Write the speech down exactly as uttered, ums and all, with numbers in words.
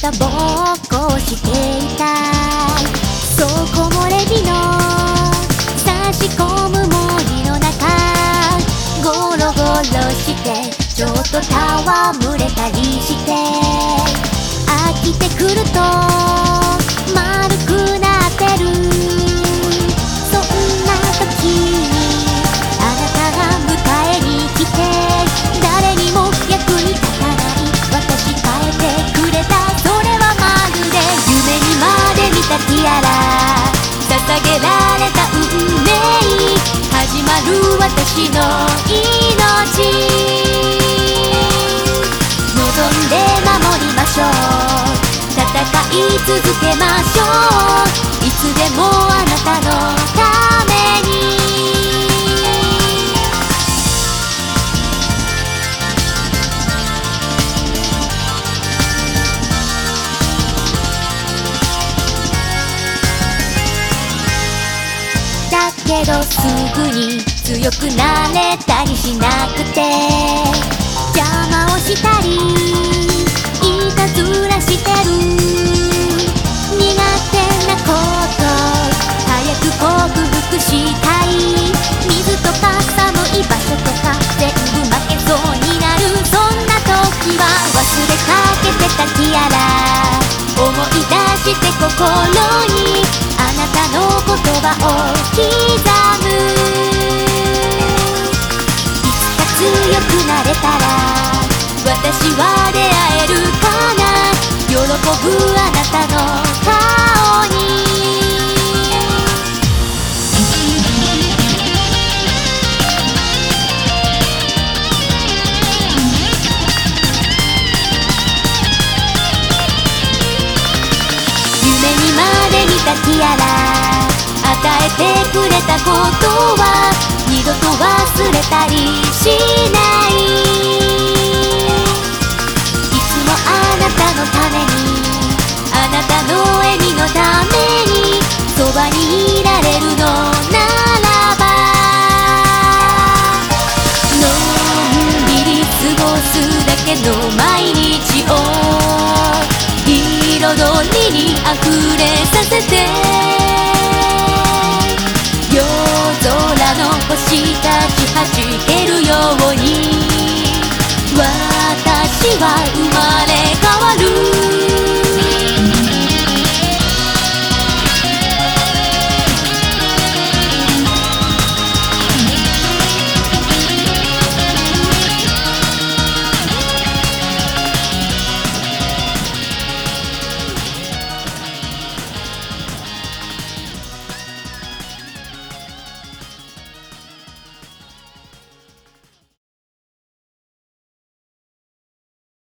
たぼっこをしていたい。そう木漏れ日の差し込む森の中、ゴロゴロしてちょっと戯れたりして、飽きてくると丸くなってる。そんな時あなたが迎えに来て、誰にも役に立たない私変えてくれた。それはまるで夢にまで見たティアラ、捧げられた運命、始まる私の命。望んで守りましょう、戦い続けましょう、いつでもあなたのために。だけどすぐに強くなれたりしなくて、邪魔をしたりいたずらしてる。苦手なこと早く克服したい。水とか寒い場所とか全部負けそうになる。そんな時は忘れかけてたティアラ、思い出して心にあなたの言葉を刻む。いつか強くなれたら私は出会えるかな、喜ぶあなたの顔に。夢にまで見たティアラ、与えてくれたことは二度と忘れたりしない。いつもあなたのために、あなたの笑みのためにそばにいられるのならば、のんびり過ごすだけの毎日を彩りにあふれさせて、夜空の星たち弾けるように私は